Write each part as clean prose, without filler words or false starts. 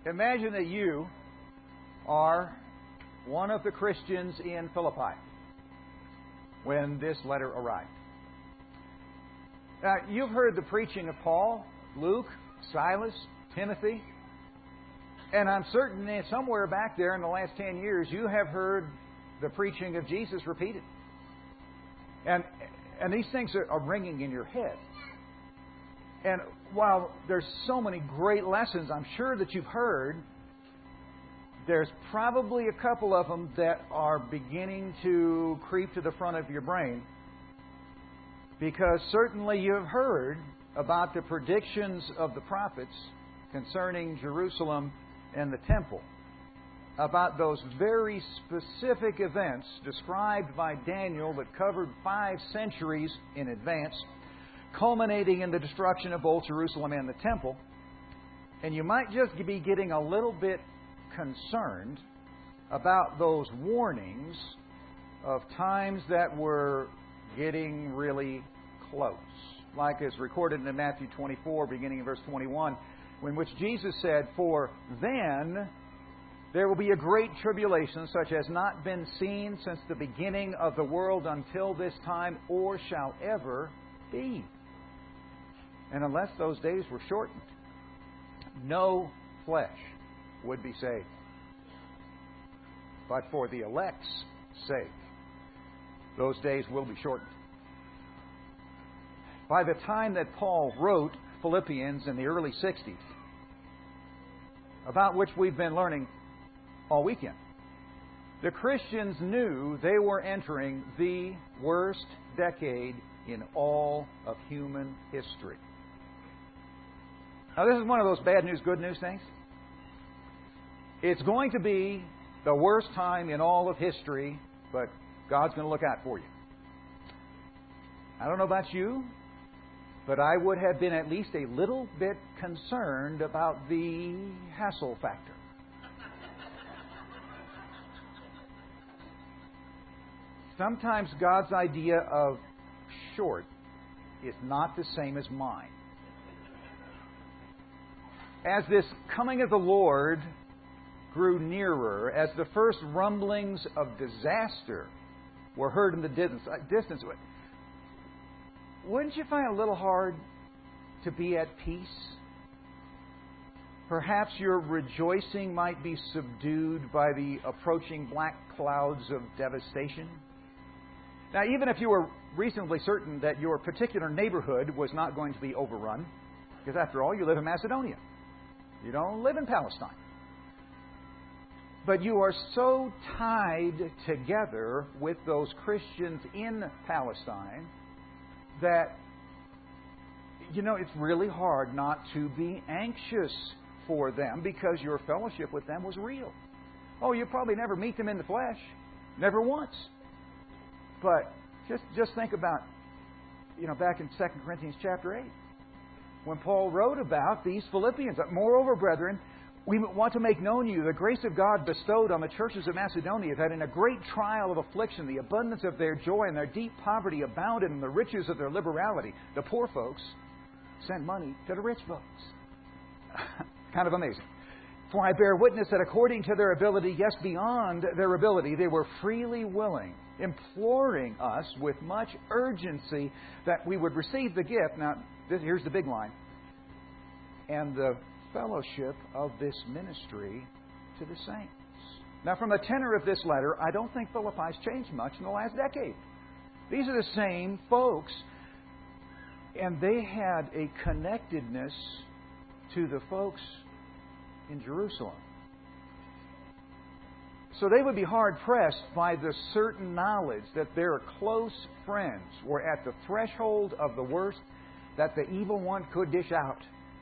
Imagine that you are one of the Christians in Philippi when this letter arrived. Now, you've heard the preaching of Paul, Luke, Silas, Timothy, and I'm certain that somewhere back there in the last 10 years you have heard the preaching of Jesus repeated. And these things are ringing in your head. And while there's so many great lessons I'm sure that you've heard, there's probably a couple of them that are beginning to creep to the front of your brain. Because certainly you've heard about the predictions of the prophets concerning Jerusalem and the temple. About those very specific events described by Daniel that covered 5 centuries in advance, culminating in the destruction of both Jerusalem and the temple. And you might just be getting a little bit concerned about those warnings of times that were getting really close. Like is recorded in Matthew 24, beginning in verse 21, in which Jesus said, "For then there will be a great tribulation such as not been seen since the beginning of the world until this time, or shall ever be. And unless those days were shortened, no flesh would be saved. But for the elect's sake, those days will be shortened." By the time that Paul wrote Philippians in the early 60s, about which we've been learning all weekend, the Christians knew they were entering the worst decade in all of human history. Now, this is one of those bad news, good news things. It's going to be the worst time in all of history, but God's going to look out for you. I don't know about you, but I would have been at least a little bit concerned about the hassle factor. Sometimes God's idea of short is not the same as mine. As this coming of the Lord grew nearer, as the first rumblings of disaster were heard in the distance, wouldn't you find it a little hard to be at peace? Perhaps your rejoicing might be subdued by the approaching black clouds of devastation. Now, even if you were reasonably certain that your particular neighborhood was not going to be overrun, because after all, you live in Macedonia. You don't live in Palestine. But you are so tied together with those Christians in Palestine that, it's really hard not to be anxious for them because your fellowship with them was real. Oh, you probably never meet them in the flesh. Never once. But just think about, back in 2 Corinthians chapter 8, when Paul wrote about these Philippians. "Moreover, brethren, we want to make known to you the grace of God bestowed on the churches of Macedonia, that in a great trial of affliction, the abundance of their joy and their deep poverty abounded in the riches of their liberality. The poor folks sent money to the rich folks." Kind of amazing. "For I bear witness that according to their ability, yes, beyond their ability, they were freely willing, imploring us with much urgency that we would receive the gift." Now, here's the big line. "And the fellowship of this ministry to the saints." Now, from the tenor of this letter, I don't think Philippi's changed much in the last decade. These are the same folks, and they had a connectedness to the folks in Jerusalem. So they would be hard-pressed by the certain knowledge that their close friends were at the threshold of the worst that the evil one could dish out.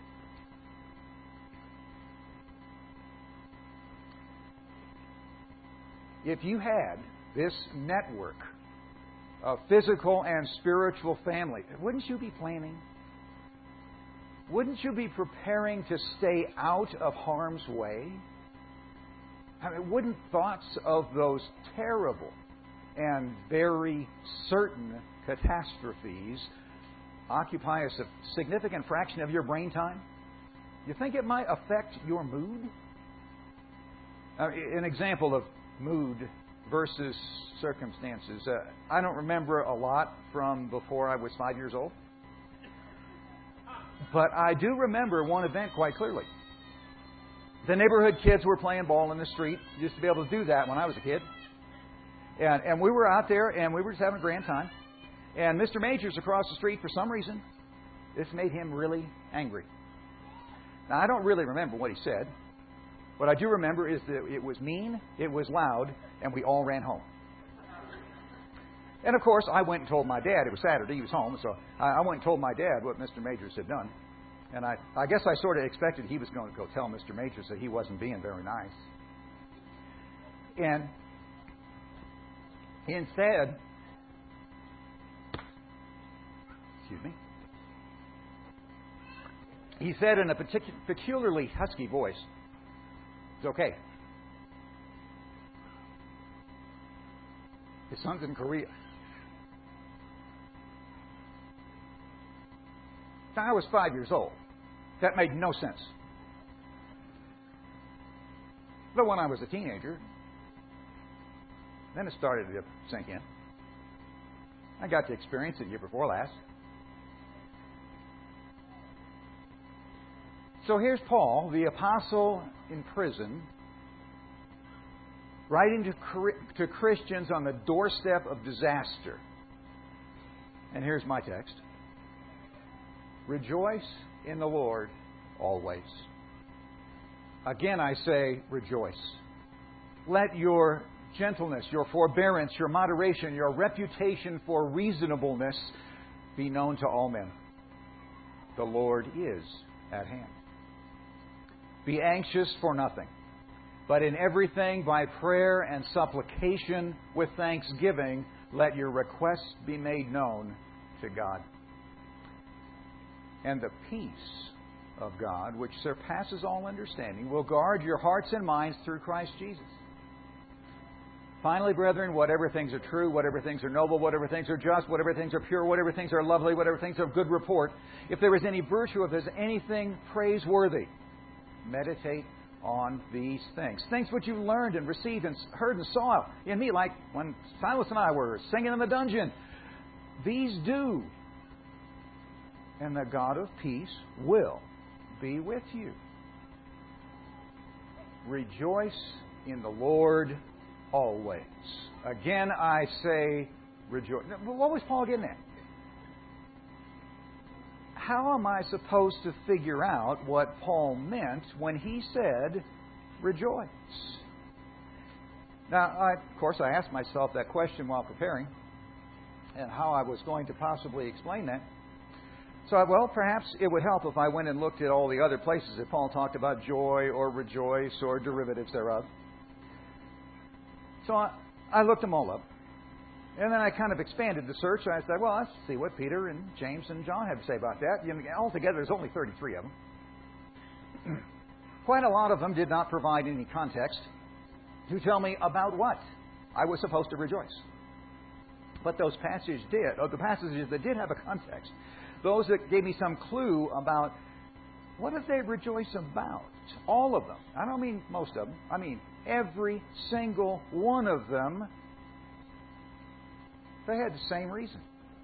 If you had this network of physical and spiritual family, wouldn't you be planning? Wouldn't you be preparing to stay out of harm's way? Wouldn't thoughts of those terrible and very certain catastrophes occupy a significant fraction of your brain time? You think it might affect your mood? An example of mood versus circumstances. I don't remember a lot from before I was 5 years old. But I do remember one event quite clearly. The neighborhood kids were playing ball in the street. Used to be able to do that when I was a kid. And we were out there, and we were just having a grand time. And Mr. Majors across the street, for some reason, this made him really angry. Now, I don't really remember what he said. What I do remember is that it was mean, it was loud, and we all ran home. And, of course, I went and told my dad. It was Saturday. He was home. So I went and told my dad what Mr. Majors had done. And I guess I sort of expected he was going to go tell Mr. Majors that he wasn't being very nice. And instead, he said in a peculiarly husky voice, "It's okay. His son's in Korea." Now, I was 5 years old. That made no sense. But when I was a teenager, then it started to sink in. I got to experience it the year before last. So here's Paul, the apostle in prison, writing to Christians on the doorstep of disaster. And here's my text. Rejoice in the Lord always. Again, I say rejoice. Let your gentleness, your forbearance, your moderation, your reputation for reasonableness be known to all men. The Lord is at hand. Be anxious for nothing, but in everything by prayer and supplication with thanksgiving, let your requests be made known to God. And the peace of God, which surpasses all understanding, will guard your hearts and minds through Christ Jesus. Finally, brethren, whatever things are true, whatever things are noble, whatever things are just, whatever things are pure, whatever things are lovely, whatever things are of good report, if there is any virtue, if there is anything praiseworthy, meditate on these things. Things which you learned and received and heard and saw in me, like when Silas and I were singing in the dungeon. These do. And the God of peace will be with you. Rejoice in the Lord always. Again, I say rejoice. What was Paul getting at? How am I supposed to figure out what Paul meant when he said rejoice? Now, of course, I asked myself that question while preparing and how I was going to possibly explain that. So, well, perhaps it would help if I went and looked at all the other places that Paul talked about joy or rejoice or derivatives thereof. So I looked them all up. And then I kind of expanded the search. I said, well, let's see what Peter and James and John have to say about that. Altogether, there's only 33 of them. Quite a lot of them did not provide any context to tell me about what I was supposed to rejoice. But those passages did, the passages that did have a context, those that gave me some clue about what did they rejoice about? All of them. I don't mean most of them. I mean every single one of them. They had the same reason.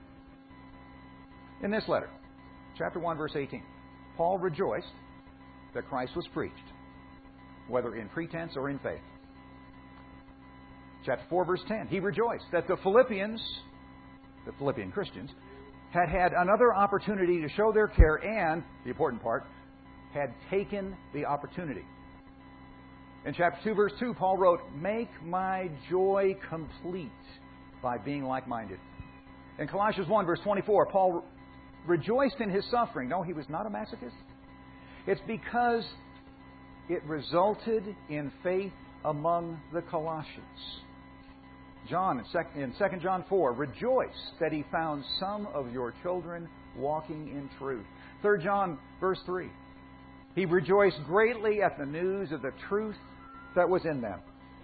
In this letter, chapter 1, verse 18, Paul rejoiced that Christ was preached, whether in pretense or in faith. Chapter 4, verse 10, he rejoiced that the Philippian Christians, had another opportunity to show their care and, the important part, had taken the opportunity. In chapter 2, verse 2, Paul wrote, "Make my joy complete by being like-minded." In Colossians 1, verse 24, Paul rejoiced in his suffering. No, he was not a masochist. It's because it resulted in faith among the Colossians. John, in 2 John 4, rejoiced that he found some of your children walking in truth. 3 John, verse 3, he rejoiced greatly at the news of the truth that was in them.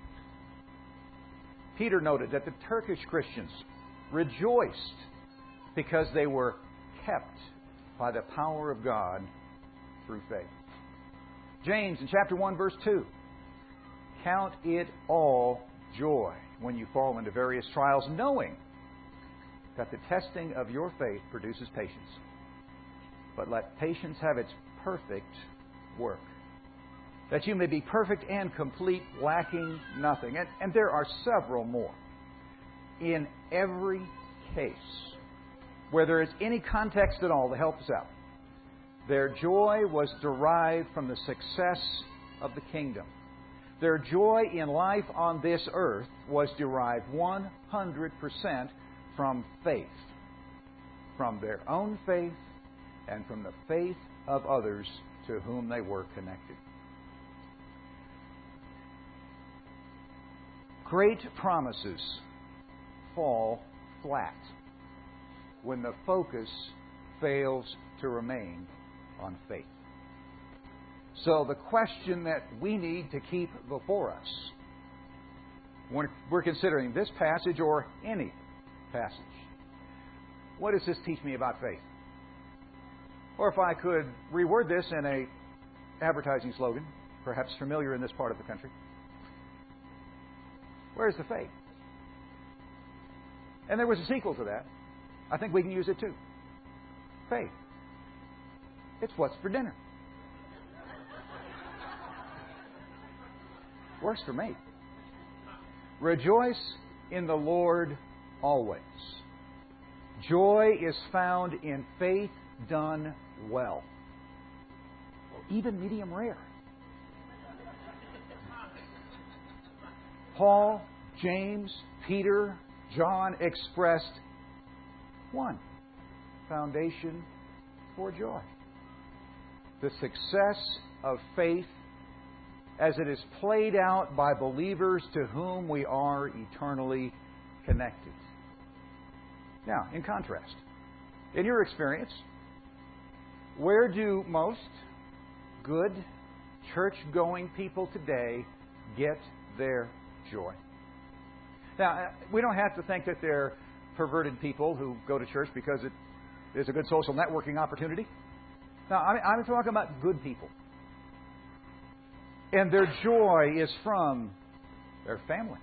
Peter noted that the Turkish Christians rejoiced because they were kept by the power of God through faith. James, in chapter 1, verse 2, count it all joy when you fall into various trials, knowing that the testing of your faith produces patience. But let patience have its perfect work, that you may be perfect and complete, lacking nothing. And there are several more. In every case where there is any context at all to help us out, their joy was derived from the success of the kingdom. Their joy in life on this earth was derived 100% from faith, from their own faith and from the faith of others to whom they were connected. Great promises fall flat when the focus fails to remain on faith. So the question that we need to keep before us when we're considering this passage or any passage, what does this teach me about faith? Or if I could reword this in an advertising slogan, perhaps familiar in this part of the country, where's the faith? And there was a sequel to that. I think we can use it too. Faith. It's what's for dinner. Works for me. Rejoice in the Lord always. Joy is found in faith done well. Even medium rare. Paul, James, Peter, John expressed one foundation for joy: the success of faith as it is played out by believers to whom we are eternally connected. Now, in contrast, in your experience, where do most good church-going people today get their joy? Now, we don't have to think that they're perverted people who go to church because it is a good social networking opportunity. Now, I'm talking about good people. And their joy is from their family.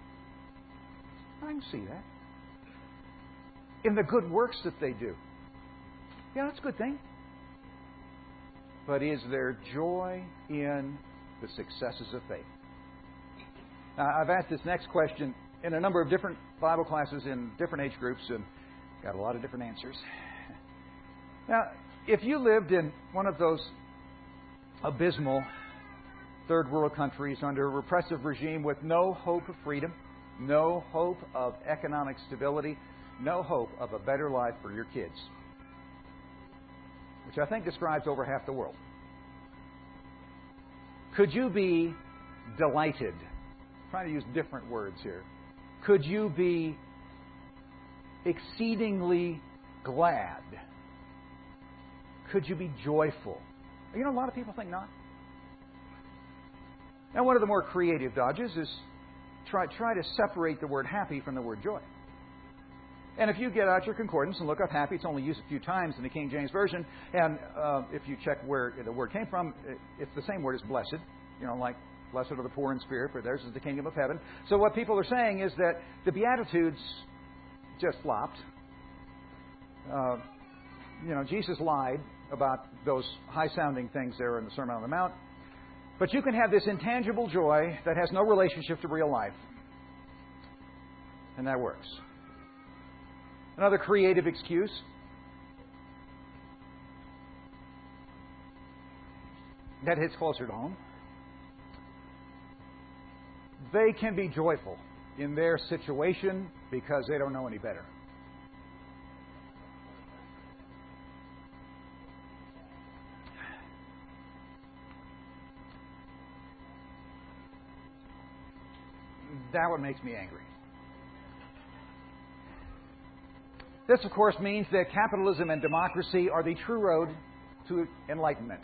I can see that. In the good works that they do. Yeah, that's a good thing. But is there joy in the successes of faith? Now, I've asked this next question in a number of different Bible classes in different age groups and got a lot of different answers. Now, if you lived in one of those abysmal third world countries under a repressive regime with no hope of freedom, no hope of economic stability, no hope of a better life for your kids, which I think describes over half the world, could you be delighted? I'm trying to use different words here. Could you be exceedingly glad? Could you be joyful? You know, a lot of people think not. Now, one of the more creative dodges is try to separate the word happy from the word joy. And if you get out your concordance and look up happy, it's only used a few times in the King James Version. And if you check where the word came from, it's the same word as blessed. You know, like blessed are the poor in spirit, for theirs is the kingdom of heaven. So what people are saying is that the Beatitudes just flopped. Jesus lied about those high-sounding things there in the Sermon on the Mount. But you can have this intangible joy that has no relationship to real life. And that works. Another creative excuse. That hits closer to home. They can be joyful in their situation because they don't know any better. That what makes me angry. This, of course, means that capitalism and democracy are the true road to enlightenment.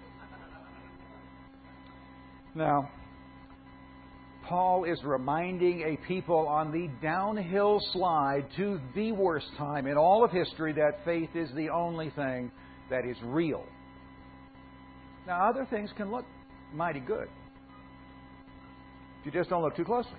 Now, Paul is reminding a people on the downhill slide to the worst time in all of history that faith is the only thing that is real. Now, other things can look mighty good. if you just don't look too closely.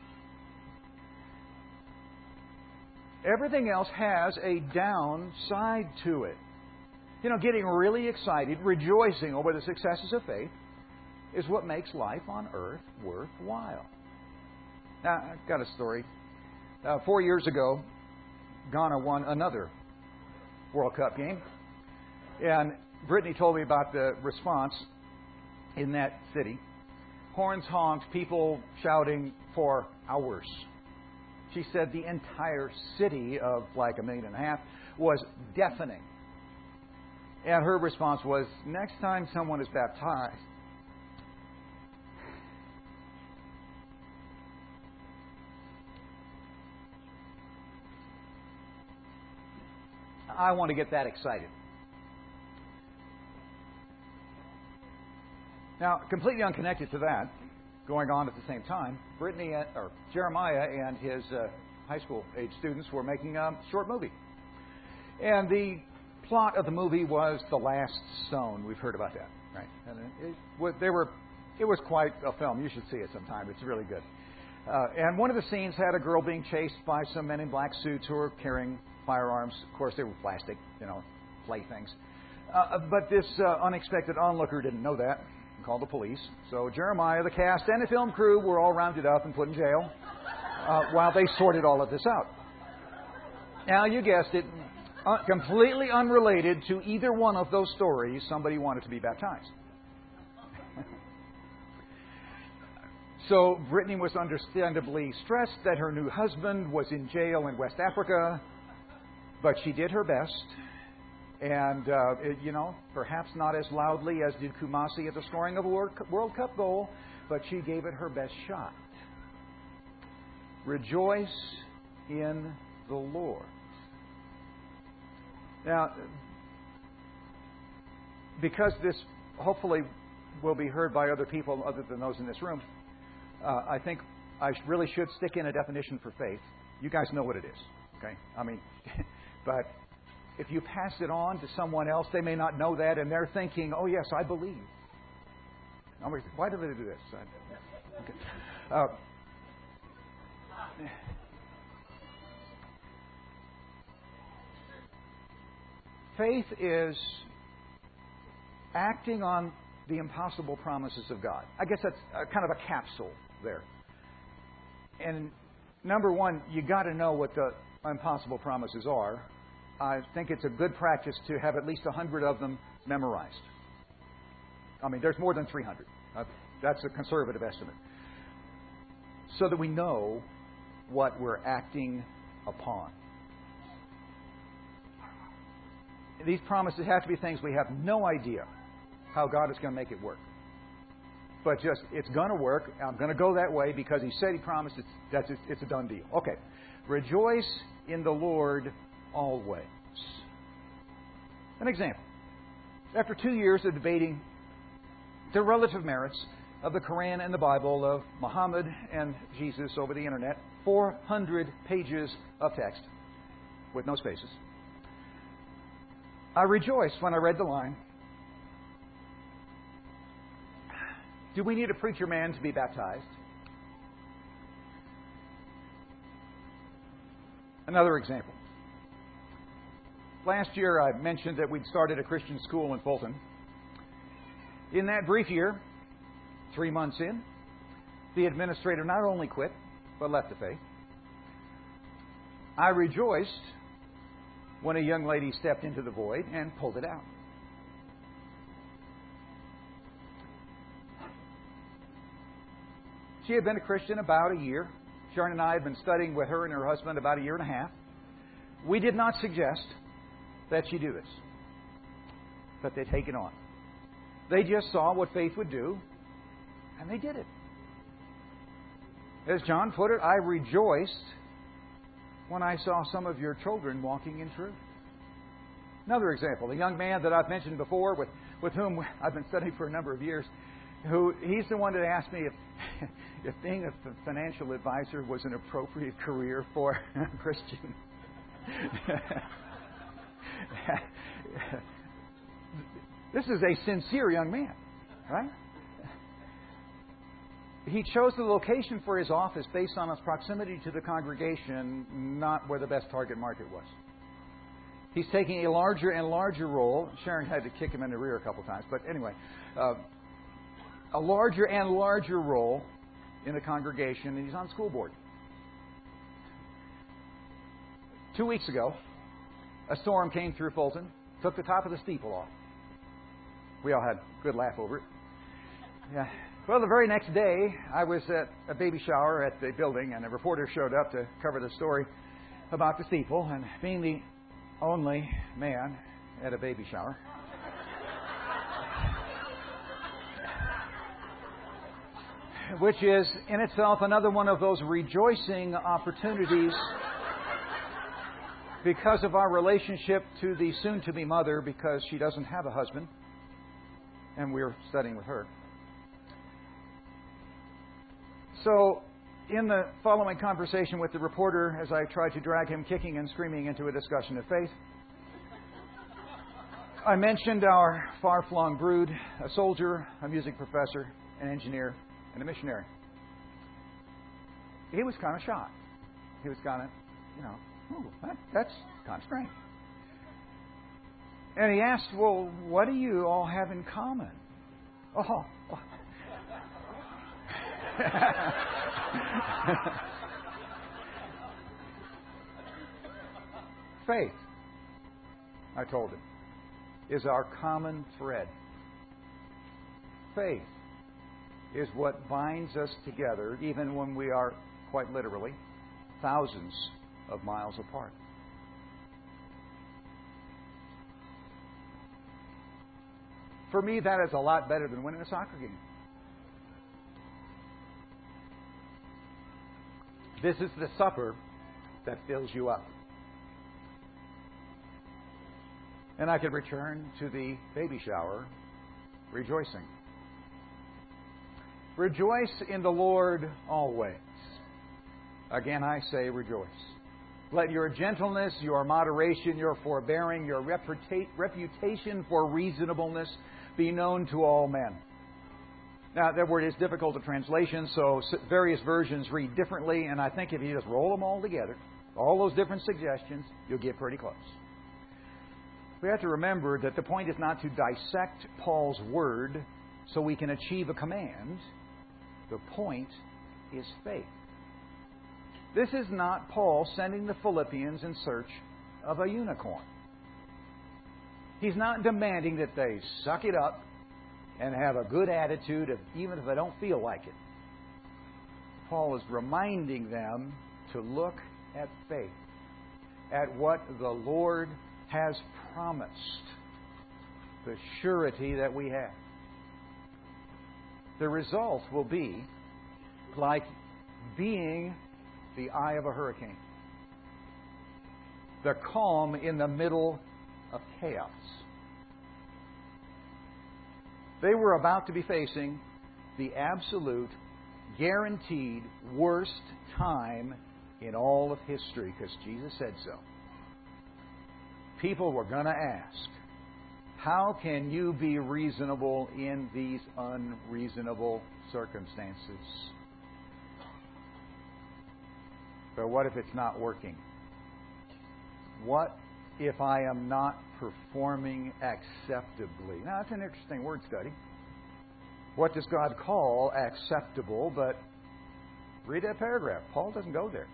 Everything else has a downside to it. Getting really excited, rejoicing over the successes of faith is what makes life on earth worthwhile. Now, I've got a story. 4 years ago, Ghana won another World Cup game. And Brittany told me about the response in that city. Horns honked, people shouting for hours. She said the entire city of like 1.5 million was deafening. And her response was, next time someone is baptized, I want to get that excited. Now, completely unconnected to that, going on at the same time, Jeremiah and his high school age students were making a short movie. And the plot of the movie was The Last Stone. We've heard about that, right? And it was quite a film. You should see it sometime. It's really good. And one of the scenes had a girl being chased by some men in black suits who were carrying firearms. Of course, they were plastic, playthings. But this unexpected onlooker didn't know that and called the police. So Jeremiah, the cast, and the film crew were all rounded up and put in jail while they sorted all of this out. Now, you guessed it, completely unrelated to either one of those stories, somebody wanted to be baptized. So Brittany was understandably stressed that her new husband was in jail in West Africa, but she did her best. And, perhaps not as loudly as did Kumasi at the scoring of a World Cup goal, but she gave it her best shot. Rejoice in the Lord. Now, because this hopefully will be heard by other people other than those in this room, I think I really should stick in a definition for faith. You guys know what it is, okay? But if you pass it on to someone else, they may not know that, and they're thinking, oh, yes, I believe. Why do they do this? Okay. Faith is acting on the impossible promises of God. I guess that's kind of a capsule there. And number one, you got to know what the impossible promises are. I think it's a good practice to have at least 100 of them memorized. There's more than 300. That's a conservative estimate. So that we know what we're acting upon. These promises have to be things we have no idea how God is going to make it work. But just, it's going to work. I'm going to go that way because He said He promised. It's a done deal. Okay. Rejoice in the Lord always. An example. After 2 years of debating the relative merits of the Quran and the Bible, of Muhammad and Jesus over the Internet, 400 pages of text with no spaces, I rejoiced when I read the line, do we need a preacher man to be baptized? Another example. Last year I mentioned that we'd started a Christian school in Fulton. In that brief year, 3 months in, the administrator not only quit, but left the faith. I rejoiced when a young lady stepped into the void and pulled it out. She had been a Christian about a year. Sharon and I had been studying with her and her husband about 1.5 years. We did not suggest that she do this, but they take it on. They just saw what faith would do, and they did it. As John put it, I rejoiced when I saw some of your children walking in truth. Another example, a young man that I've mentioned before, with whom I've been studying for a number of years, he's the one that asked me if being a financial advisor was an appropriate career for a Christian. This is a sincere young man, right? he chose the location for his office based on its proximity to the congregation, not where the best target market was. He's taking a larger and larger role. Sharon had to kick him in the rear a couple times, but anyway, a larger and larger role in the congregation, and he's on school board. 2 weeks ago, a storm came through Fulton, took the top of the steeple off. We all had a good laugh over it. Yeah. Well, the very next day, I was at a baby shower at the building, and a reporter showed up to cover the story about the steeple, and being the only man at a baby shower, which is in itself another one of those rejoicing opportunities because of our relationship to the soon-to-be mother, because she doesn't have a husband, and we're studying with her. So, in the following conversation with the reporter, as I tried to drag him kicking and screaming into a discussion of faith, I mentioned our far-flung brood, a soldier, a music professor, an engineer, and a missionary. He was kind of shocked. He was kind of, that's kind of strange. And he asked, well, what do you all have in common? Oh. Faith, I told him, is our common thread. Faith is what binds us together, even when we are, quite literally, thousands of miles apart. For me, that is a lot better than winning a soccer game. This is the supper that fills you up. And I could return to the baby shower rejoicing. Rejoice in the Lord always. Again, I say rejoice. Let your gentleness, your moderation, your forbearing, your reputation for reasonableness be known to all men. Now, that word is difficult to translation, so various versions read differently, and I think if you just roll them all together, all those different suggestions, you'll get pretty close. We have to remember that the point is not to dissect Paul's word so we can achieve a command. The point is faith. This is not Paul sending the Philippians in search of a unicorn. He's not demanding that they suck it up and have a good attitude, even if they don't feel like it. Paul is reminding them to look at faith, at what the Lord has promised, the surety that we have. The result will be like being the eye of a hurricane, the calm in the middle of chaos. They were about to be facing the absolute, guaranteed worst time in all of history, because Jesus said so. People were going to ask, how can you be reasonable in these unreasonable circumstances? But what if it's not working? What if I am not performing acceptably? Now, that's an interesting word study. What does God call acceptable? But read that paragraph. Paul doesn't go there.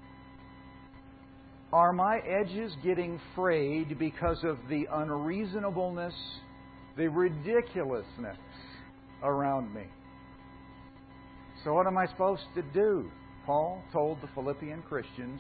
Are my edges getting frayed because of the unreasonableness, the ridiculousness around me? So what am I supposed to do? Paul told the Philippian Christians,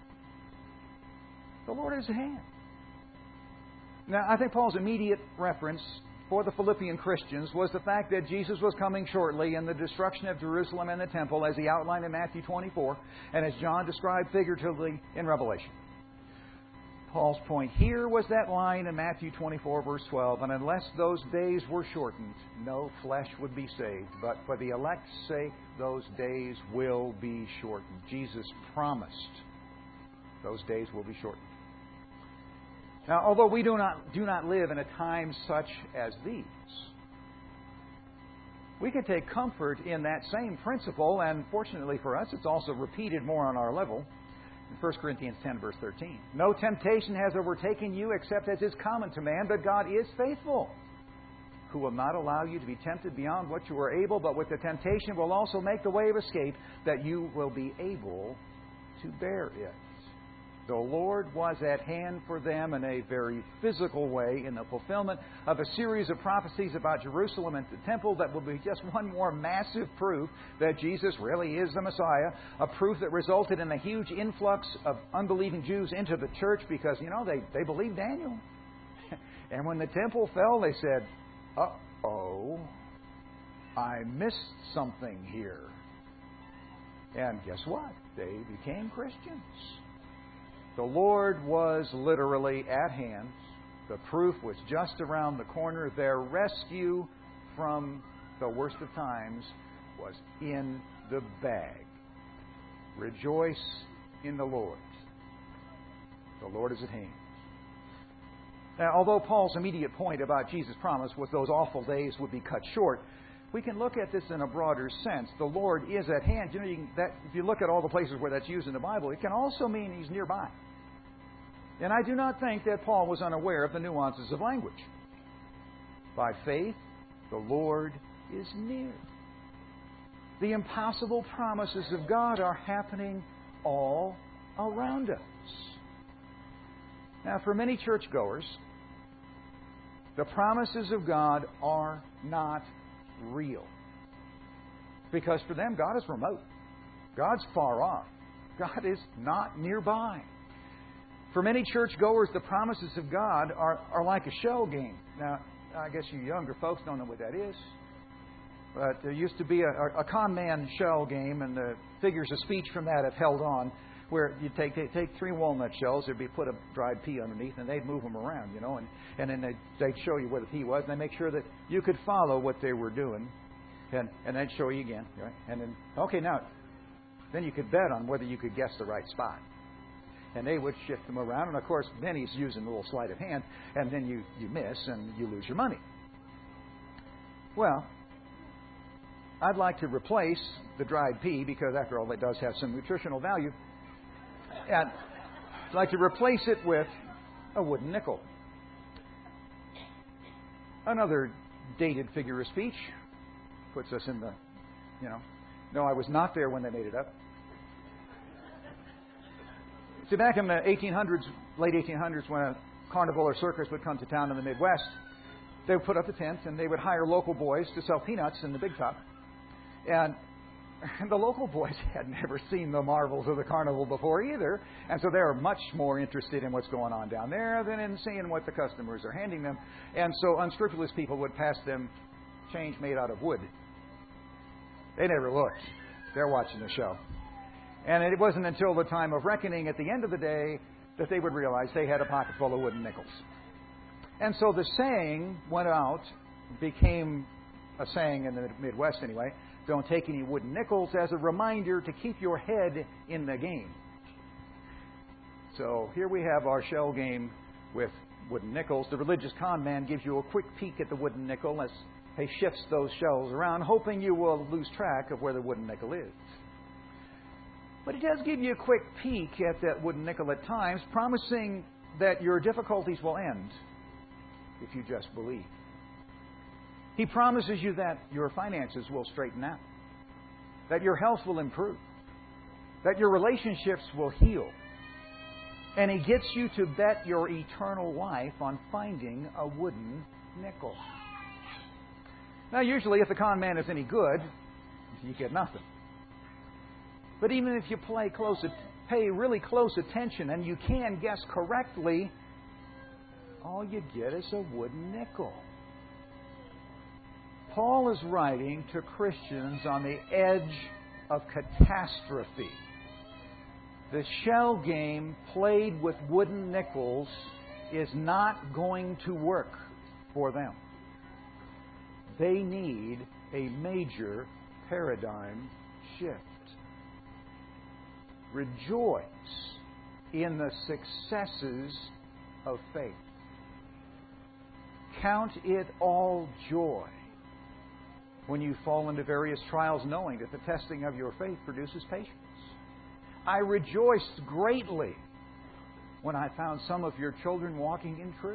the Lord is at hand. Now, I think Paul's immediate reference for the Philippian Christians was the fact that Jesus was coming shortly and the destruction of Jerusalem and the temple, as he outlined in Matthew 24 and as John described figuratively in Revelation. Paul's point here was that line in Matthew 24, verse 12, and unless those days were shortened, no flesh would be saved. But for the elect's sake, those days will be shortened. Jesus promised those days will be shortened. Now, although we do not live in a time such as these, we can take comfort in that same principle, and fortunately for us, it's also repeated more on our level. In 1 Corinthians 10, verse 13. No temptation has overtaken you except as is common to man, but God is faithful, who will not allow you to be tempted beyond what you are able, but with the temptation will also make the way of escape, that you will be able to bear it. The Lord was at hand for them in a very physical way in the fulfillment of a series of prophecies about Jerusalem and the temple that will be just one more massive proof that Jesus really is the Messiah, a proof that resulted in a huge influx of unbelieving Jews into the church because, they believed Daniel. And when the temple fell, they said, uh-oh, I missed something here. And guess what? They became Christians. The Lord was literally at hand. The proof was just around the corner. Their rescue from the worst of times was in the bag. Rejoice in the Lord. The Lord is at hand. Now, although Paul's immediate point about Jesus' promise was those awful days would be cut short, we can look at this in a broader sense. The Lord is at hand. If you look at all the places where that's used in the Bible, it can also mean He's nearby. And I do not think that Paul was unaware of the nuances of language. By faith, the Lord is near. The impossible promises of God are happening all around us. Now, for many churchgoers, the promises of God are not real. Because for them, God is remote. God's far off. God is not nearby. For many churchgoers, the promises of God are like a shell game. Now, I guess you younger folks don't know what that is. But there used to be a con man shell game, and the figures of speech from that have held on, where you take 3 walnut shells, there'd be put a dried pea underneath, and they'd move them around, and then they'd show you where the pea was, and they'd make sure that you could follow what they were doing, and they'd show you again, right? And then, then you could bet on whether you could guess the right spot. And they would shift them around, and of course, then he's using a little sleight of hand, and then you miss, and you lose your money. Well, I'd like to replace the dried pea, because after all, it does have some nutritional value. And I'd like to replace it with a wooden nickel. Another dated figure of speech puts us in the, no, I was not there when they made it up. See, back in the 1800s, late 1800s, when a carnival or circus would come to town in the Midwest, they would put up the tent and they would hire local boys to sell peanuts in the big top. And the local boys had never seen the marvels of the carnival before either, and so they were much more interested in what's going on down there than in seeing what the customers are handing them. And so unscrupulous people would pass them change made out of wood. They never looked. They're watching the show. And it wasn't until the time of reckoning at the end of the day that they would realize they had a pocket full of wooden nickels. And so the saying went out, became a saying in the Midwest anyway, don't take any wooden nickels, as a reminder to keep your head in the game. So here we have our shell game with wooden nickels. The religious con man gives you a quick peek at the wooden nickel as he shifts those shells around, hoping you will lose track of where the wooden nickel is. But it does give you a quick peek at that wooden nickel at times, promising that your difficulties will end if you just believe. He promises you that your finances will straighten out, that your health will improve, that your relationships will heal. And He gets you to bet your eternal life on finding a wooden nickel. Now, usually, if the con man is any good, you get nothing. But even if you pay really close attention and you can guess correctly, all you get is a wooden nickel. Paul is writing to Christians on the edge of catastrophe. The shell game played with wooden nickels is not going to work for them. They need a major paradigm shift. Rejoice in the successes of faith. Count it all joy when you fall into various trials, knowing that the testing of your faith produces patience. I rejoiced greatly when I found some of your children walking in truth.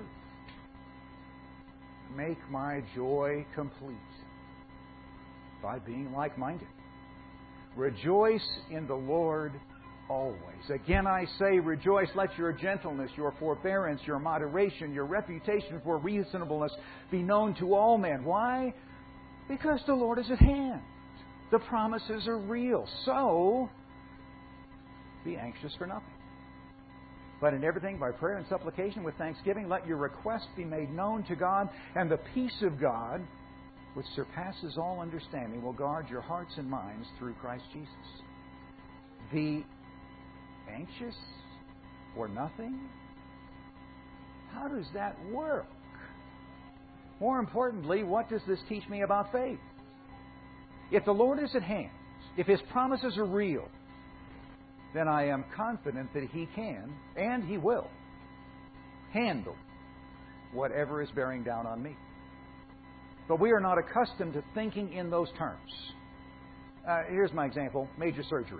Make my joy complete by being like-minded. Rejoice in the Lord always. Again I say, rejoice. Let your gentleness, your forbearance, your moderation, your reputation for reasonableness be known to all men. Why? Because the Lord is at hand. The promises are real. So, be anxious for nothing. But in everything, by prayer and supplication with thanksgiving, let your requests be made known to God, and the peace of God, which surpasses all understanding, will guard your hearts and minds through Christ Jesus. Be anxious for nothing? How does that work? More importantly, what does this teach me about faith? If the Lord is at hand, if His promises are real, then I am confident that He can, and He will, handle whatever is bearing down on me. But we are not accustomed to thinking in those terms. Here's my example, major surgery.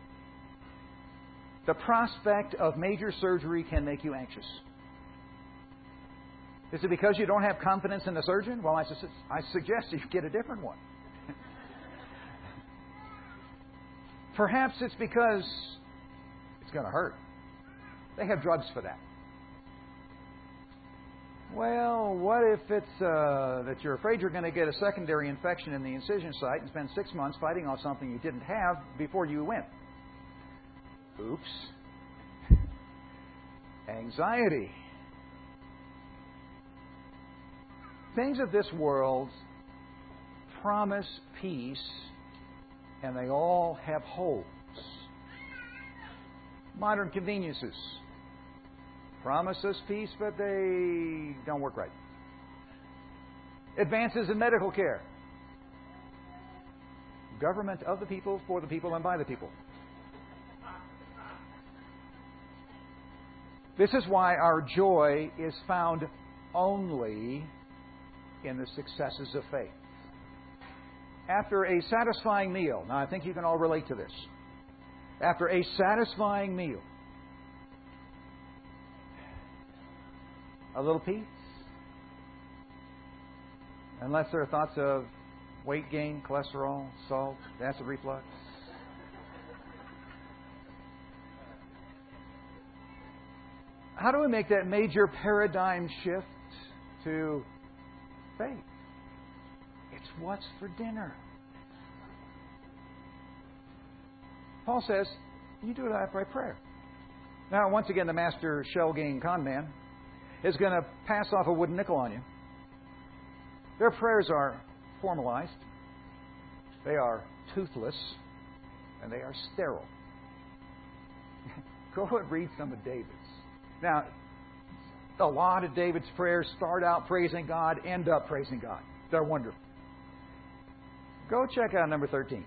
The prospect of major surgery can make you anxious. Is it because you don't have confidence in the surgeon? Well, I suggest you get a different one. Perhaps it's because it's going to hurt. They have drugs for that. Well, what if it's that you're afraid you're going to get a secondary infection in the incision site and spend 6 months fighting off something you didn't have before you went? Oops. Anxiety. Things of this world promise peace, and they all have holes. Modern conveniences promise us peace, but they don't work right. Advances in medical care. Government of the people, for the people, and by the people. This is why our joy is found only in the successes of faith. After a satisfying meal, now I think you can all relate to this. After a satisfying meal, a little peace, unless there are thoughts of weight gain, cholesterol, salt, acid reflux. How do we make that major paradigm shift to faith? It's what's for dinner. Paul says, you do that by prayer. Now, once again, the master shell-game con man is going to pass off a wooden nickel on you. Their prayers are formalized. They are toothless. And they are sterile. Go and read some of David's. Now, a lot of David's prayers start out praising God, end up praising God. They're wonderful. Go check out number 13.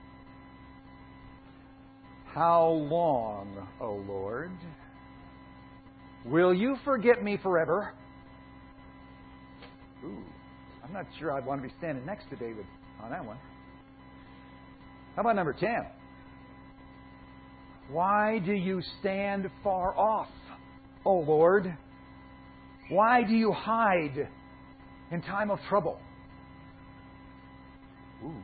How long, O Lord, will you forget me forever? Ooh, I'm not sure I'd want to be standing next to David on that one. How about number 10? Why do you stand far off, O Lord? Why do you hide in time of trouble? Ooh.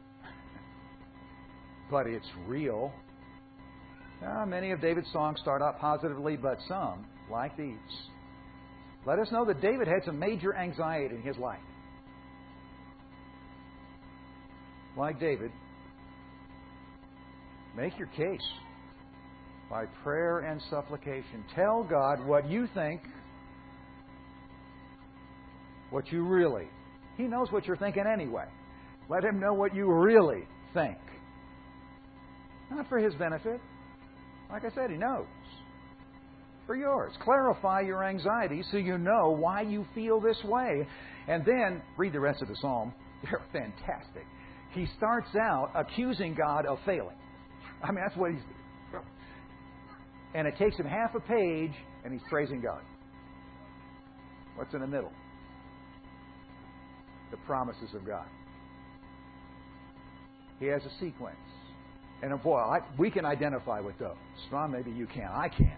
But it's real. Many of David's songs start out positively, but some, like these, let us know that David had some major anxiety in his life. Like David, make your case by prayer and supplication. Tell God what you think, what you really. He knows what you're thinking anyway. Let Him know what you really think. Not for His benefit. Like I said, He knows. For yours. Clarify your anxiety so you know why you feel this way. And then read the rest of the psalm. They're fantastic. He starts out accusing God of failing. I mean, that's what he's doing. And it takes him half a page, and he's praising God. What's in the middle? The promises of God. He has a sequence. And boy, we can identify with those. Well, maybe you can. I can't.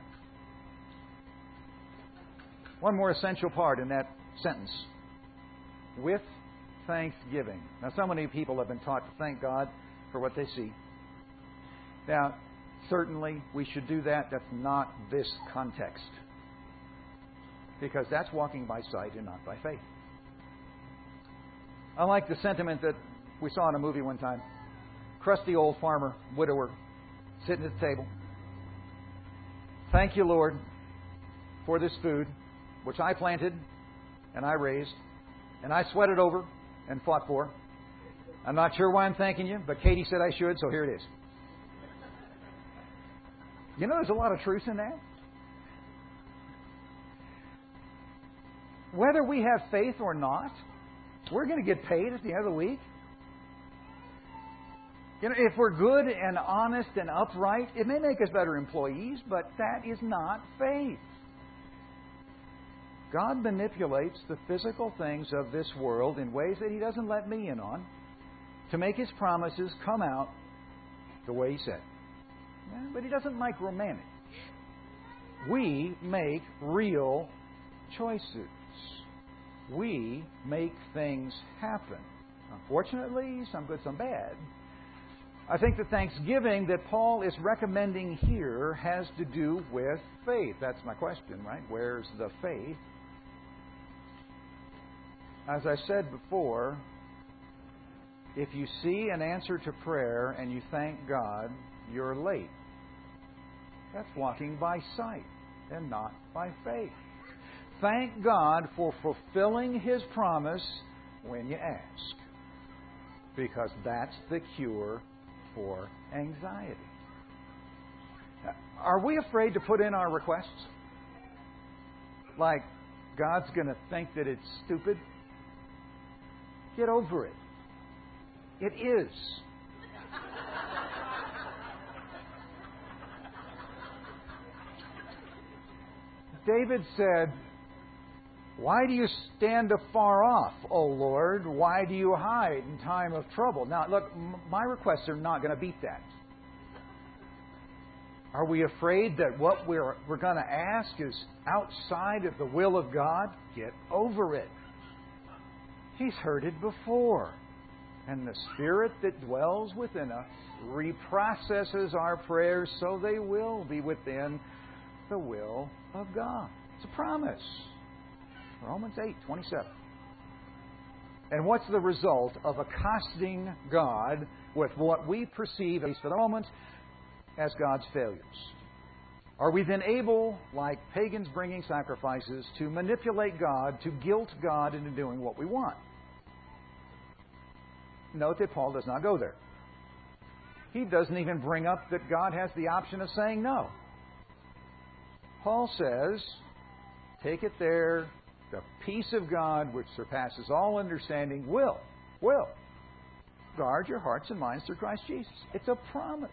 One more essential part in that sentence. With thanksgiving. Now, so many people have been taught to thank God for what they see. Now, certainly we should do that. That's not this context. Because that's walking by sight and not by faith. I like the sentiment that we saw in a movie one time. Crusty old farmer, widower, sitting at the table. Thank you, Lord, for this food, which I planted and I raised, and I sweated over and fought for. I'm not sure why I'm thanking you, but Katie said I should, so here it is. You know, there's a lot of truth in that. Whether we have faith or not, we're going to get paid at the end of the week. You know, if we're good and honest and upright, it may make us better employees, but that is not faith. God manipulates the physical things of this world in ways that He doesn't let me in on to make His promises come out the way He said. Yeah, but He doesn't micromanage. We make real choices. We make things happen. Unfortunately, some good, some bad. I think the thanksgiving that Paul is recommending here has to do with faith. That's my question, right? Where's the faith? As I said before, if you see an answer to prayer and you thank God, you're late. That's walking by sight and not by faith. Thank God for fulfilling His promise when you ask, because that's the cure for anxiety. Are we afraid to put in our requests? Like God's going to think that it's stupid? Get over it. It is. David said, "Why do you stand afar off, O Lord? Why do you hide in time of trouble?" Now, look, my requests are not going to beat that. Are we afraid that what we're going to ask is outside of the will of God? Get over it. He's heard it before. And the Spirit that dwells within us reprocesses our prayers so they will be within the will of God. It's a promise. Romans 8:27. And what's the result of accosting God with what we perceive, at least for the moment, as God's failures? Are we then able, like pagans bringing sacrifices, to manipulate God, to guilt God into doing what we want? Note that Paul does not go there. He doesn't even bring up that God has the option of saying no. Paul says, take it there, the peace of God, which surpasses all understanding, will guard your hearts and minds through Christ Jesus. It's a promise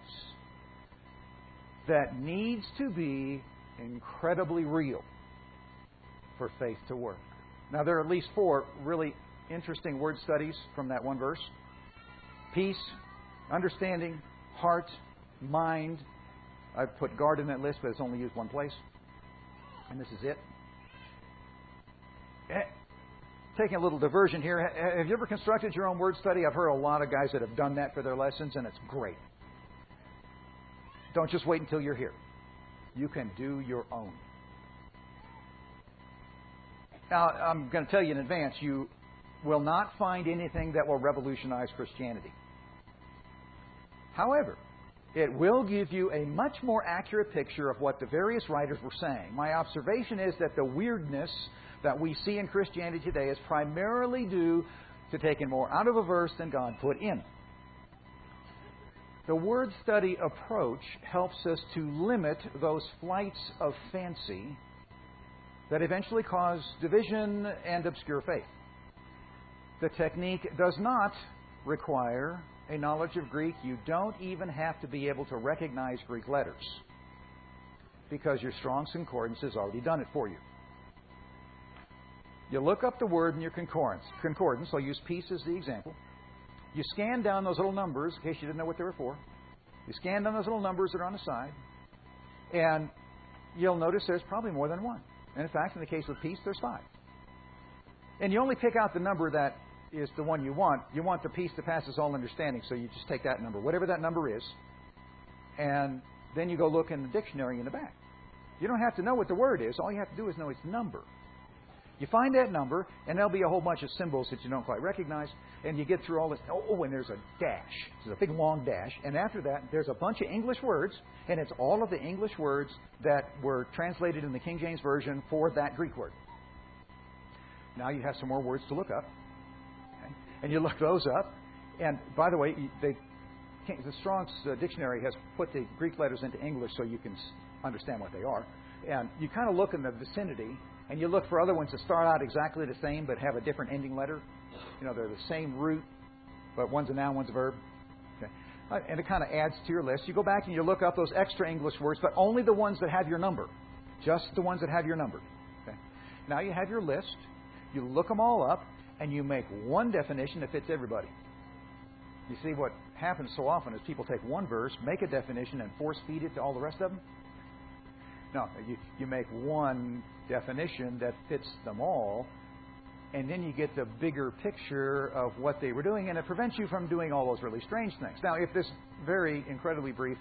that needs to be incredibly real for faith to work. Now, there are at least 4 really interesting word studies from that one verse. Peace, understanding, heart, mind. I've put guard in that list, but it's only used one place. And this is it. Taking a little diversion here. Have you ever constructed your own word study? I've heard a lot of guys that have done that for their lessons, and it's great. Don't just wait until you're here. You can do your own. Now, I'm going to tell you in advance, you will not find anything that will revolutionize Christianity. However, it will give you a much more accurate picture of what the various writers were saying. My observation is that the weirdness that we see in Christianity today is primarily due to taking more out of a verse than God put in. The word study approach helps us to limit those flights of fancy that eventually cause division and obscure faith. The technique does not require a knowledge of Greek. You don't even have to be able to recognize Greek letters, because your Strong's Concordance has already done it for you. You look up the word in your concordance. I'll use peace as the example. You scan down those little numbers, in case you didn't know what they were for. You scan down those little numbers that are on the side, and you'll notice there's probably more than one. And in fact, in the case of peace, there's 5. And you only pick out the number that is the one you want. You want the peace that passes all understanding, so you just take that number, whatever that number is, and then you go look in the dictionary in the back. You don't have to know what the word is. All you have to do is know its number. You find that number, and there'll be a whole bunch of symbols that you don't quite recognize, and you get through all this. Oh, and there's a dash. There's a big, long dash. And after that, there's a bunch of English words, and it's all of the English words that were translated in the King James Version for that Greek word. Now you have some more words to look up. Okay? And you look those up. And by the way, the Strong's Dictionary has put the Greek letters into English so you can understand what they are. And you kind of look in the vicinity, and you look for other ones that start out exactly the same but have a different ending letter. You know, they're the same root, but one's a noun, one's a verb. Okay. And it kind of adds to your list. You go back and you look up those extra English words, but only the ones that have your number. Just the ones that have your number. Okay. Now you have your list. You look them all up, and you make one definition that fits everybody. You see, what happens so often is people take one verse, make a definition, and force feed it to all the rest of them. No, you make one definition that fits them all, and then you get the bigger picture of what they were doing, and it prevents you from doing all those really strange things. Now, if this very incredibly brief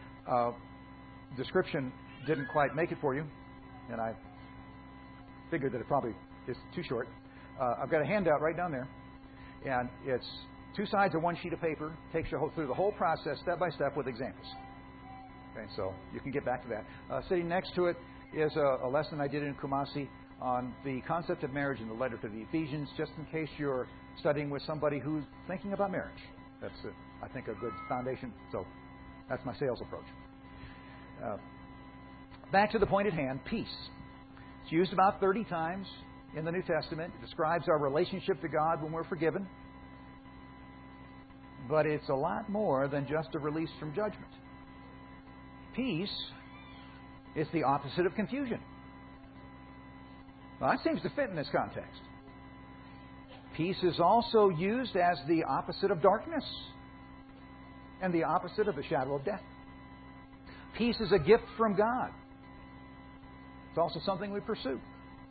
description didn't quite make it for you, and I figured that it probably is too short, I've got a handout right down there, and it's 2 sides of one sheet of paper. Takes you through the whole process, step by step, with examples. Okay, so you can get back to that. Sitting next to it is a lesson I did in Kumasi on the concept of marriage in the letter to the Ephesians, just in case you're studying with somebody who's thinking about marriage. That's, I think, a good foundation. So that's my sales approach. Back to the point at hand, peace. It's used about 30 times in the New Testament. It describes our relationship to God when we're forgiven. But it's a lot more than just a release from judgment. Peace is the opposite of confusion. Well, that seems to fit in this context. Peace is also used as the opposite of darkness and the opposite of the shadow of death. Peace is a gift from God. It's also something we pursue.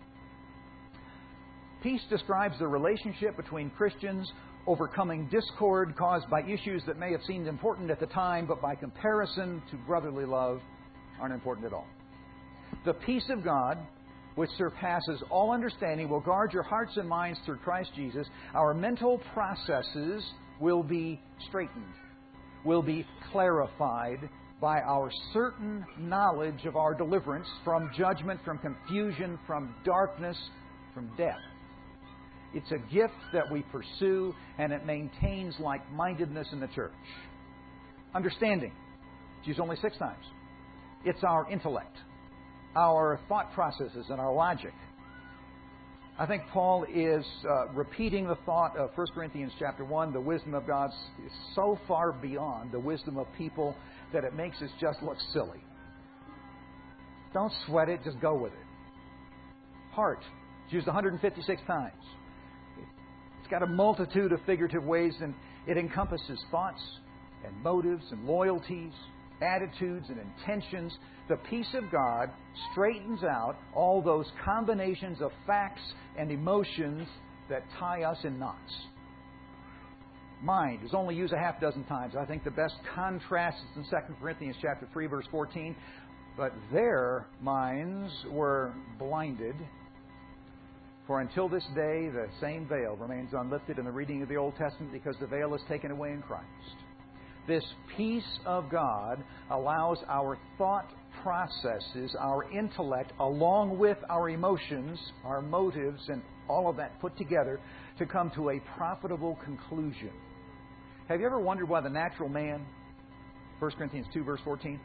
Peace describes the relationship between Christians overcoming discord caused by issues that may have seemed important at the time, but by comparison to brotherly love, aren't important at all. The peace of God, which surpasses all understanding, will guard your hearts and minds through Christ Jesus. Our mental processes will be straightened, will be clarified by our certain knowledge of our deliverance from judgment, from confusion, from darkness, from death. It's a gift that we pursue, and it maintains like-mindedness in the church. Understanding. It's used only 6 times. It's our intellect, our thought processes, and our logic. I think Paul is repeating the thought of 1 Corinthians chapter 1. The wisdom of God is so far beyond the wisdom of people that it makes us just look silly. Don't sweat it, just go with it. Heart. It's used 156 times. It's got a multitude of figurative ways, and it encompasses thoughts and motives and loyalties, attitudes and intentions. The peace of God straightens out all those combinations of facts and emotions that tie us in knots. Mind is only used a half dozen times. I think the best contrast is in 2 Corinthians chapter 3, verse 14. But their minds were blinded. For until this day, the same veil remains unlifted in the reading of the Old Testament, because the veil is taken away in Christ. This peace of God allows our thought processes, our intellect, along with our emotions, our motives, and all of that put together to come to a profitable conclusion. Have you ever wondered why the natural man, 1 Corinthians 2, verse 14,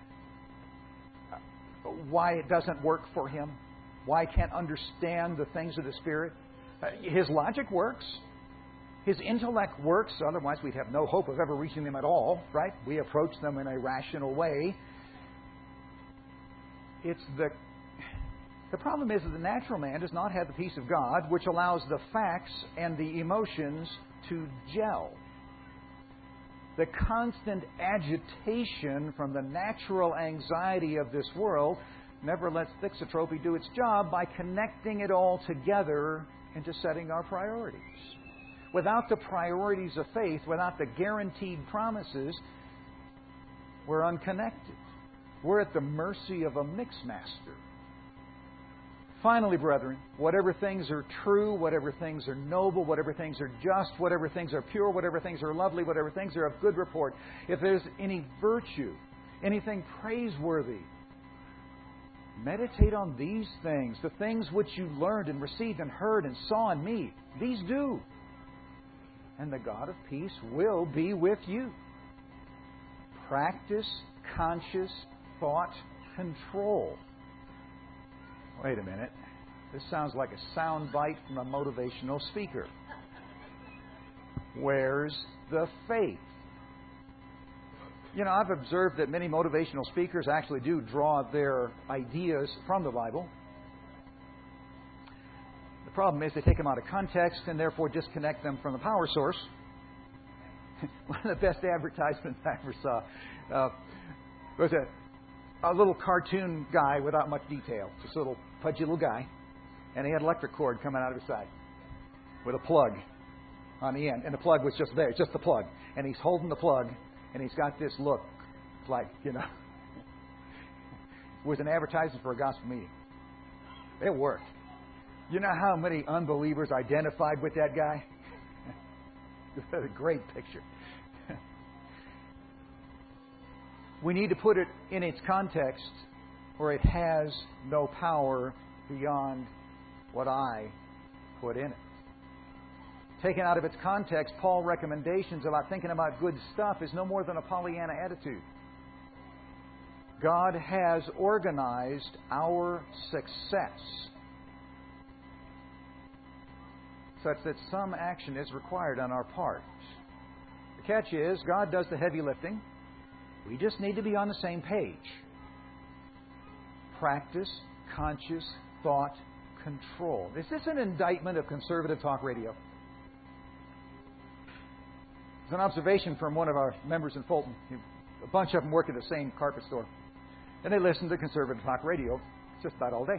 why it doesn't work for him? Why he can't understand the things of the Spirit? His logic works. His intellect works. Otherwise, we'd have no hope of ever reaching them at all, right? We approach them in a rational way. The problem is that the natural man does not have the peace of God, which allows the facts and the emotions to gel. the constant agitation from the natural anxiety of this world never lets Thixotropy do its job by connecting it all together into setting our priorities. Without the priorities of faith, without the guaranteed promises, we're unconnected. We're at the mercy of a mixmaster. Finally, brethren, whatever things are true, whatever things are noble, whatever things are just, whatever things are pure, whatever things are lovely, whatever things are of good report, if there's any virtue, anything praiseworthy, meditate on these things, the things which you learned and received and heard and saw in me. These do. And the God of peace will be with you. Practice conscious thought control. Wait a minute. This sounds like a sound bite from a motivational speaker. Where's the faith? You know, I've observed that many motivational speakers actually do draw their ideas from the Bible. The problem is they take them out of context and therefore disconnect them from the power source. One of the best advertisements I ever saw was a little cartoon guy without much detail. Just a little pudgy little guy. And he had an electric cord coming out of his side with a plug on the end. And the plug was just there, just the plug. And he's holding the plug, and he's got this look like, you know, it was an advertisement for a gospel meeting. It worked. You know how many unbelievers identified with that guy? It's a great picture. We need to put it in its context, or it has no power beyond what I put in it. Taken out of its context, Paul's recommendations about thinking about good stuff is no more than a Pollyanna attitude. God has organized our success such that some action is required on our part. The catch is, God does the heavy lifting. We just need to be on the same page. Practice conscious thought control. Is this an indictment of conservative talk radio? It's an observation from one of our members in Fulton. A bunch of them work at the same carpet store. And they listen to conservative talk radio just about all day.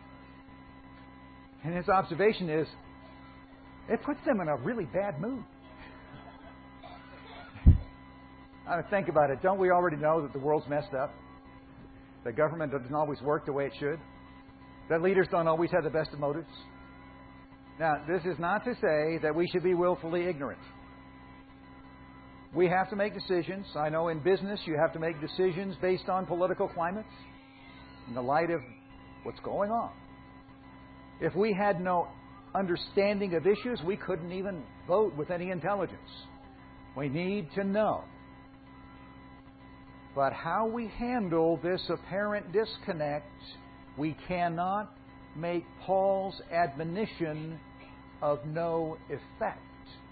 And his observation is, it puts them in a really bad mood. I mean, think about it. Don't we already know that the world's messed up? That government doesn't always work the way it should? That leaders don't always have the best of motives? Now, this is not to say that we should be willfully ignorant. We have to make decisions. I know in business you have to make decisions based on political climates in the light of what's going on. If we had no understanding of issues, we couldn't even vote with any intelligence. We need to know. But how we handle this apparent disconnect, we cannot make Paul's admonition of no effect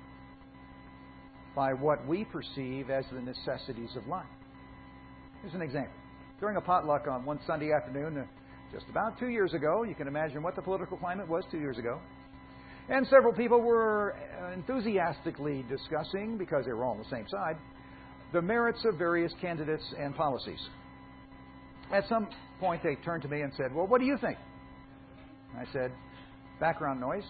by what we perceive as the necessities of life. Here's an example. During a potluck on one Sunday afternoon, just about 2 years ago, you can imagine what the political climate was 2 years ago, and several people were enthusiastically discussing, because they were all on the same side, the merits of various candidates and policies. At some point, they turned to me and said, "Well, what do you think?" I said, "Background noise.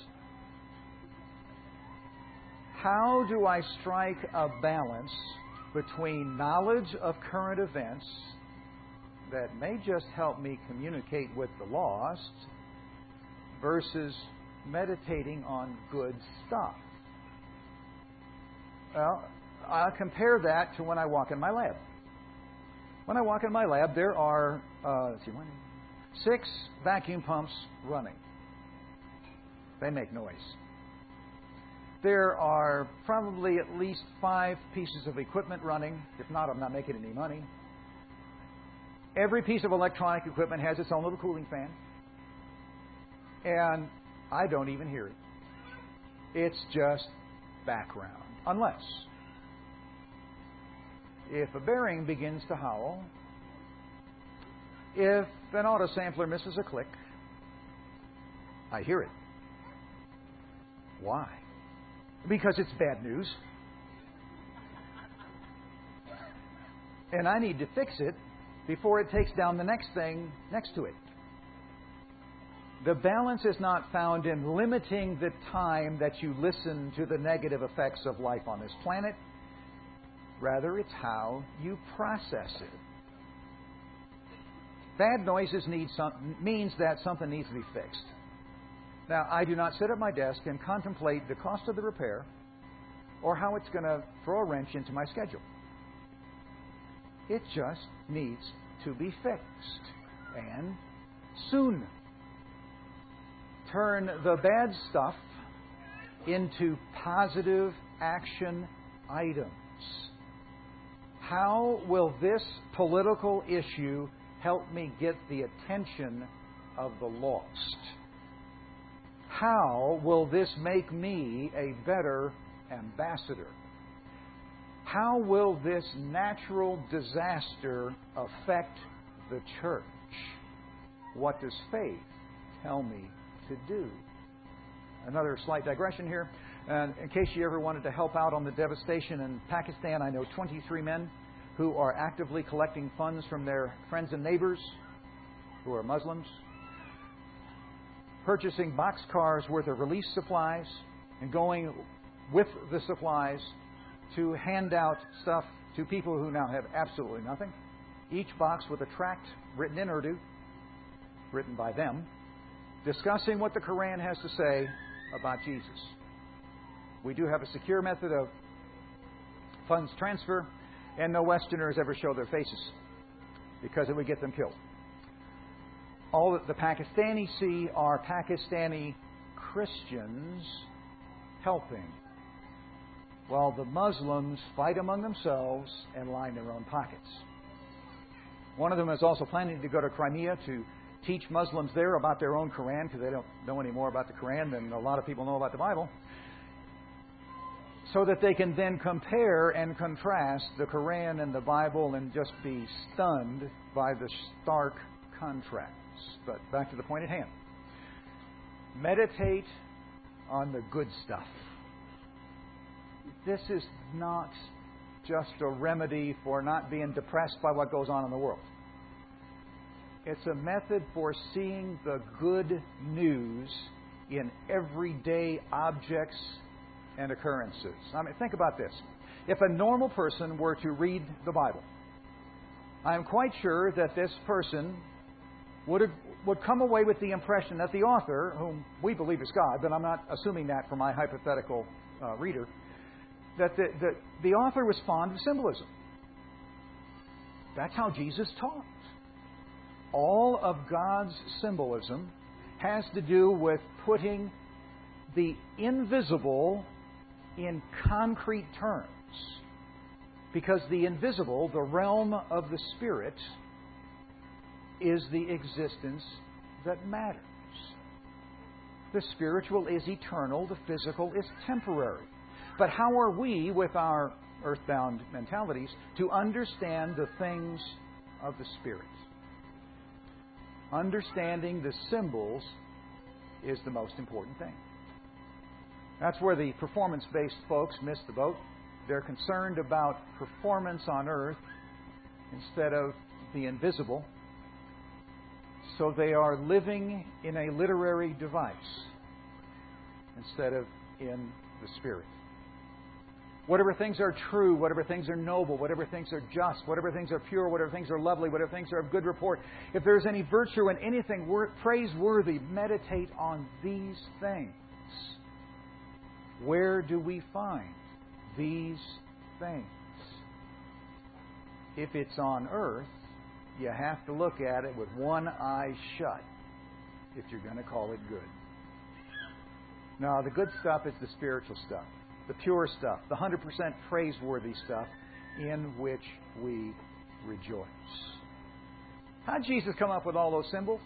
How do I strike a balance between knowledge of current events that may just help me communicate with the lost versus meditating on good stuff?" Well, I'll compare that to when I walk in my lab. When I walk in my lab, there are 6 vacuum pumps running. They make noise. There are probably at least 5 pieces of equipment running. If not, I'm not making any money. Every piece of electronic equipment has its own little cooling fan. And I don't even hear it. It's just background. Unless if a bearing begins to howl, if an auto sampler misses a click, I hear it. Why? Because it's bad news. And I need to fix it before it takes down the next thing next to it. The balance is not found in limiting the time that you listen to the negative effects of life on this planet. Rather, it's how you process it. Bad noises means that something needs to be fixed. Now, I do not sit at my desk and contemplate the cost of the repair or how it's going to throw a wrench into my schedule. It just needs to be fixed. And soon. Turn the bad stuff into positive action items. How will this political issue help me get the attention of the lost? How will this make me a better ambassador? How will this natural disaster affect the church? What does faith tell me to do? Another slight digression here. In case you ever wanted to help out on the devastation in Pakistan, I know 23 men who are actively collecting funds from their friends and neighbors who are Muslims, purchasing boxcars worth of relief supplies and going with the supplies to hand out stuff to people who now have absolutely nothing. Each box with a tract written in Urdu, written by them, discussing what the Quran has to say about Jesus. We do have a secure method of funds transfer, and no Westerners ever show their faces because it would get them killed. All that the Pakistanis see are Pakistani Christians helping, while the Muslims fight among themselves and line their own pockets. One of them is also planning to go to Crimea to teach Muslims there about their own Quran, because they don't know any more about the Quran than a lot of people know about the Bible, so that they can then compare and contrast the Quran and the Bible and just be stunned by the stark contrasts. But back to the point at hand. Meditate on the good stuff. This is not just a remedy for not being depressed by what goes on in the world. It's a method for seeing the good news in everyday objects and occurrences. I mean, think about this. If a normal person were to read the Bible, I'm quite sure that this person would come away with the impression that the author, whom we believe is God, but I'm not assuming that for my hypothetical reader, that the author was fond of symbolism. That's how Jesus taught. All of God's symbolism has to do with putting the invisible in concrete terms. Because the invisible, the realm of the Spirit, is the existence that matters. The spiritual is eternal, the physical is temporary. But how are we, with our earthbound mentalities, to understand the things of the Spirit? Understanding the symbols is the most important thing. That's where the performance-based folks miss the boat. They're concerned about performance on earth instead of the invisible. So they are living in a literary device instead of in the Spirit. Whatever things are true, whatever things are noble, whatever things are just, whatever things are pure, whatever things are lovely, whatever things are of good report, if there's any virtue in anything praiseworthy, meditate on these things. Where do we find these things? If it's on earth, you have to look at it with one eye shut if you're going to call it good. Now, the good stuff is the spiritual stuff, the pure stuff, the 100% praiseworthy stuff in which we rejoice. How did Jesus come up with all those symbols?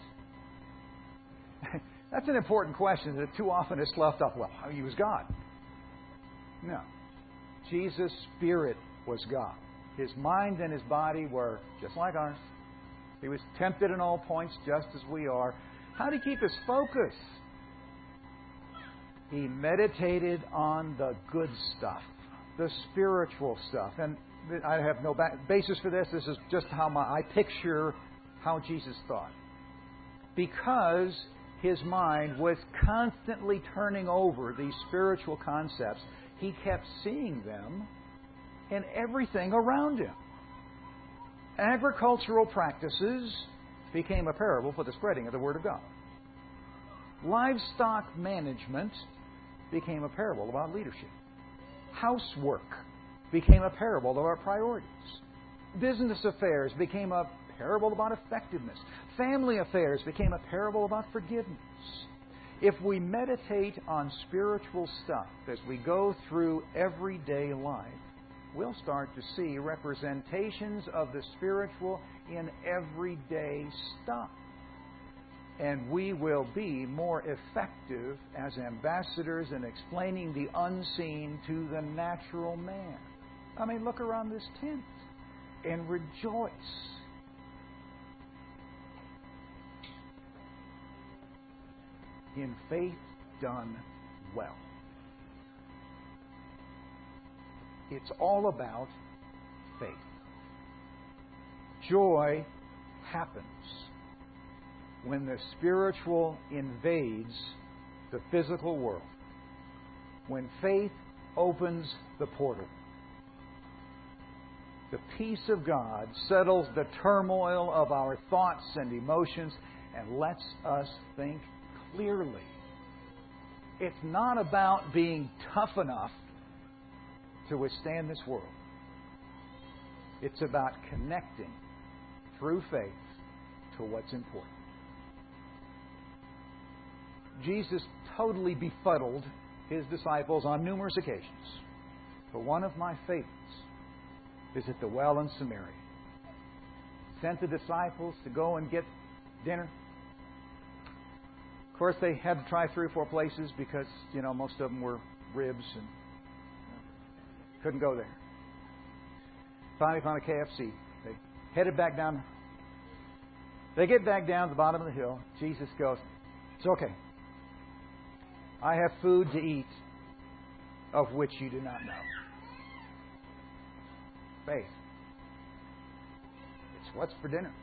That's an important question that too often is sloughed off. Well, he was God. No. Jesus' Spirit was God. His mind and his body were just like ours. He was tempted in all points just as we are. How did he keep his focus? He meditated on the good stuff, the spiritual stuff. And I have no basis for this. This is just how I picture how Jesus thought. Because his mind was constantly turning over these spiritual concepts, he kept seeing them in everything around him. Agricultural practices became a parable for the spreading of the Word of God. Livestock management became a parable about leadership. Housework became a parable of our priorities. Business affairs became a parable about effectiveness. Family affairs became a parable about forgiveness. If we meditate on spiritual stuff as we go through everyday life, we'll start to see representations of the spiritual in everyday stuff. And we will be more effective as ambassadors in explaining the unseen to the natural man. I mean, look around this tent and rejoice. In faith done well. It's all about faith. Joy happens when the spiritual invades the physical world. When faith opens the portal. The peace of God settles the turmoil of our thoughts and emotions and lets us think clearly. It's not about being tough enough to withstand this world. It's about connecting through faith to what's important. Jesus totally befuddled his disciples on numerous occasions. But one of my favorites is at the well in Samaria. Sent the disciples to go and get dinner. Of course, they had to try 3 or 4 places because, most of them were ribs and couldn't go there. Finally found a KFC. They headed back down. They get back down to the bottom of the hill. Jesus goes, "It's okay. I have food to eat of which you do not know." Faith. It's what's for dinner.